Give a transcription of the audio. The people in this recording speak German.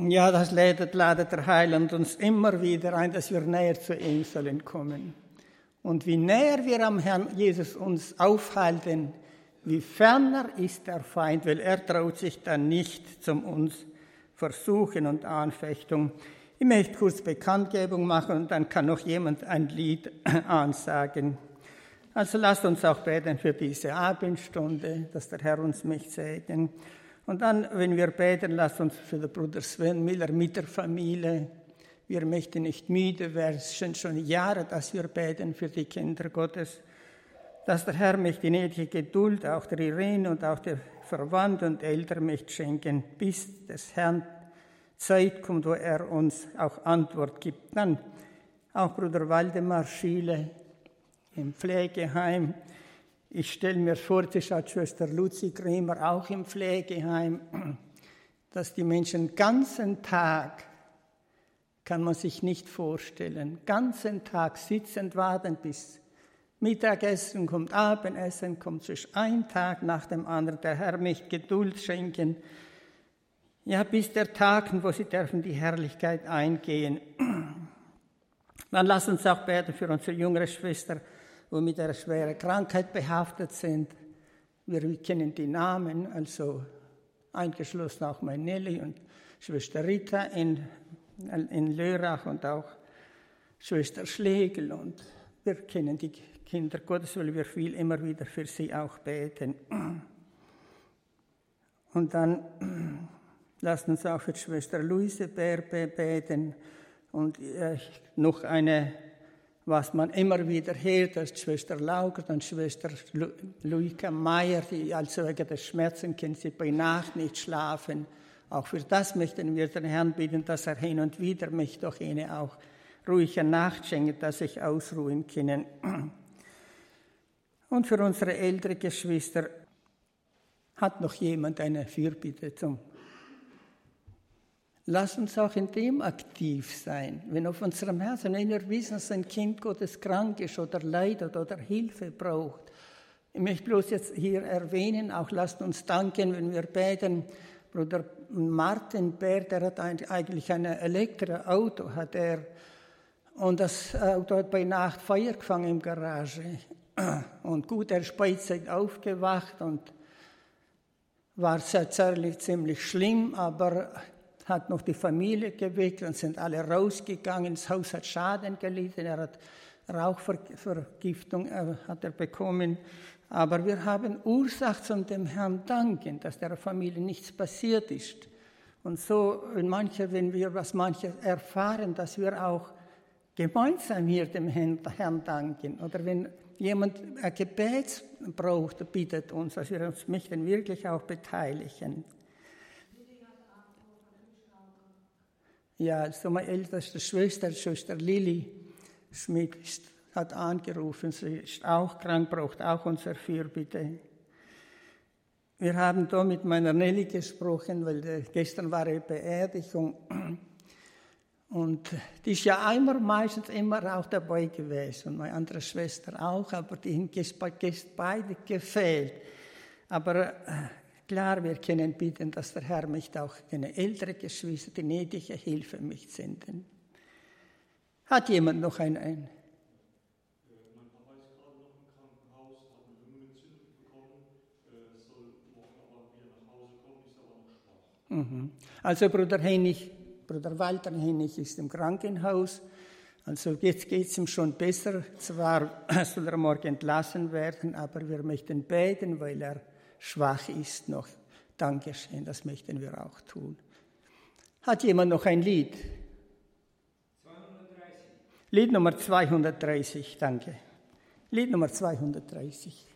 Ja, das ladet der Heiland uns immer wieder ein, dass wir näher zu ihm sollen kommen. Und wie näher wir am Herrn Jesus uns aufhalten, wie ferner ist der Feind, weil er traut sich dann nicht zum uns Versuchen und Anfechtung. Ich möchte kurz Bekanntgebung machen und dann kann noch jemand ein Lied ansagen. Also lasst uns auch beten für diese Abendstunde, dass der Herr uns mich segnen. Und dann, wenn wir beten, lasst uns für den Bruder Sven Miller mit der Familie. Wir möchten nicht müde werden, es sind schon Jahre, dass wir beten für die Kinder Gottes. Dass der Herr mich die nötige Geduld, auch der Irene und auch der Verwandten und Eltern möchte schenken, bis des Herrn Zeit kommt, wo er uns auch Antwort gibt. Dann auch Bruder Waldemar Schiele im Pflegeheim. Ich stelle mir vor, die Schwester Luzi Kremer auch im Pflegeheim, dass die Menschen den ganzen Tag, kann man sich nicht vorstellen, den ganzen Tag sitzend warten, bis Mittagessen kommt, Abendessen kommt, zwischen ein Tag nach dem anderen. Der Herr möchte Geduld schenken, ja, bis der Tag, wo sie dürfen die Herrlichkeit eingehen. Dann lass uns auch beten für unsere jüngere Schwester, die mit einer schweren Krankheit behaftet sind. Wir kennen die Namen, also eingeschlossen auch meine Nelly und Schwester Rita in Lörrach und auch Schwester Schlegel. Und wir kennen die Kinder Gottes, weil wir immer wieder für sie auch beten. Und dann lasst uns auch für die Schwester Luise Berbe beten. Und noch eine, was man immer wieder hört, das ist die Schwester Laugert und Schwester Luika Meier, die also wegen des Schmerzen können sie bei Nacht nicht schlafen. Auch für das möchten wir den Herrn bitten, dass er hin und wieder mich doch ihnen auch ruhige Nacht schenkt, dass ich ausruhen können. Und für unsere ältere Geschwister hat noch jemand eine Fürbitte zum. Lass uns auch in dem aktiv sein, wenn auf unserem Herzen, wenn wir wissen, dass ein Kind Gottes krank ist oder leidet oder Hilfe braucht. Ich möchte bloß jetzt hier erwähnen, auch lasst uns danken, wenn wir beten. Bruder Martin Bär, der hat eigentlich ein Elektroauto, hat er. Und das Auto hat bei Nacht Feuer gefangen im Garage. Und gut, er ist beidseitig aufgewacht und war ziemlich schlimm, aber hat noch die Familie geweckt und sind alle rausgegangen. Das Haus hat Schaden gelitten, er hat Rauchvergiftung hat er bekommen. Aber wir haben Ursache zum dem Herrn danken, dass der Familie nichts passiert ist. Und so, wenn wir was manche erfahren, dass wir auch gemeinsam hier dem Herrn danken. Oder wenn jemand ein Gebet braucht, bittet uns, dass wir uns möchten wirklich auch beteiligen. Ja, also meine älteste Schwester Lili Schmidt, hat angerufen, sie ist auch krank, braucht auch unsere Fürbitte. Wir haben da mit meiner Nelly gesprochen, weil gestern war eine Beerdigung. Und die ist ja meistens immer auch dabei gewesen. Und meine andere Schwester auch, aber die sind beide gefehlt. Aber klar, wir können bitten, dass der Herr mich auch eine ältere Geschwister, die nötige Hilfe mich senden. Hat jemand noch ein? Mein Papa ist gerade noch im Krankenhaus, hat eine Lungenentzündung bekommen, soll morgen aber wieder nach Hause kommen, ist aber noch schwach. Also Bruder Walter Hennig ist im Krankenhaus. Also jetzt geht es ihm schon besser. Zwar soll er morgen entlassen werden, aber wir möchten beten, weil er schwach ist noch. Dankeschön, das möchten wir auch tun. Hat jemand noch ein Lied? 230. Lied Nummer 230, danke. Lied Nummer 230.